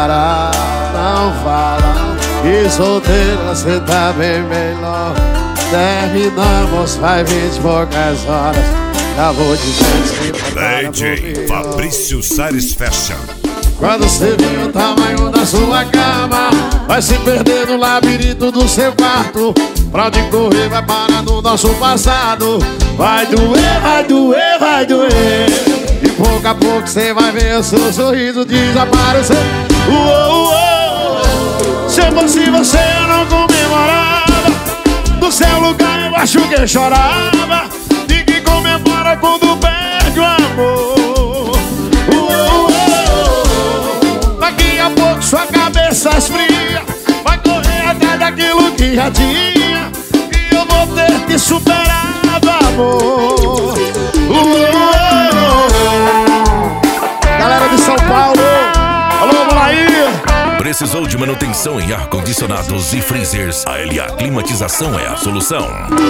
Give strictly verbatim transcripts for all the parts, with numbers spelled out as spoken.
Para, não fala. E solteira cê tá bem melhor. Terminamos faz vinte e poucas horas. Já vou dizendo que D J Fabrício Sares Fashion. Quando cê vê o tamanho da sua cama, vai se perder no labirinto do seu quarto. Pra onde correr vai parar no nosso passado. Vai doer, vai doer, vai doer. E pouco a pouco cê vai ver o seu sorriso desaparecer. Uou, uou. Se eu fosse você eu não comemorava. No seu lugar eu acho que eu chorava. Ninguém comemora quando perde o amor. Uou, uou. Daqui a pouco sua cabeça esfria. Vai correr atrás daquilo que já tinha. E eu vou ter te superado, amor. Uou. Galera de São Paulo, alô, vamos lá aí. Precisou de manutenção em ar-condicionados e freezers? A L A Climatização é a solução.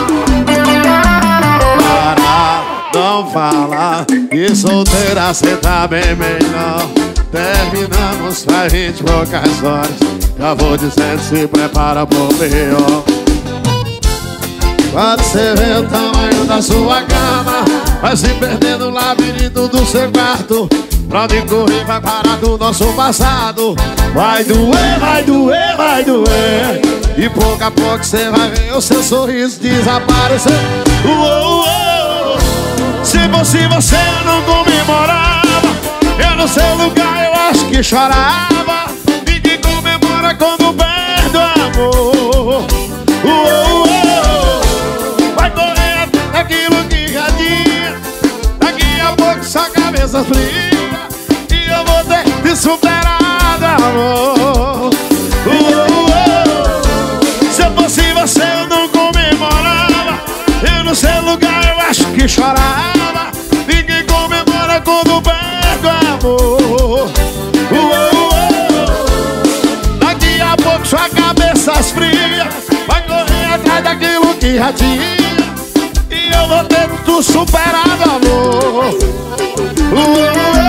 Para, não fala. E solteira cê tá bem melhor. Terminamos faz vinte e poucas horas. Já vou dizendo, se prepara pro pior. Quando cê vê o tamanho da sua cama, vai se perder no labirinto do seu quarto. Pra onde correr vai parar do nosso passado. Vai doer, vai doer, vai doer. E pouco a pouco cê vai ver o seu sorriso desaparecer. Uou, uou. Se fosse você eu não comemorava. Eu no seu lugar eu acho que chorava. Ninguém comemora quando perde o amor. Uou, uou. Vai correr aquilo que já tinha. Daqui a pouco sua cabeça fria. E eu vou ter te superado, amor. Uou, uou. Se eu fosse você eu não comemorava. Eu no seu lugar eu acho que chorava. Ninguém comemora quando perde o amor. Uou, uou. Daqui a pouco sua cabeça esfria. Vai correr atrás daquilo que já tinha. E eu vou ter tu superado, amor. Uou.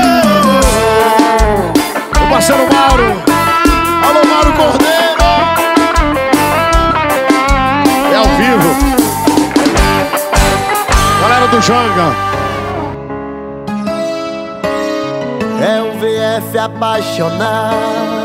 O parceiro Mauro, alô Mauro Cordeiro. É ao vivo. Galera do Janga. É um V F apaixonado.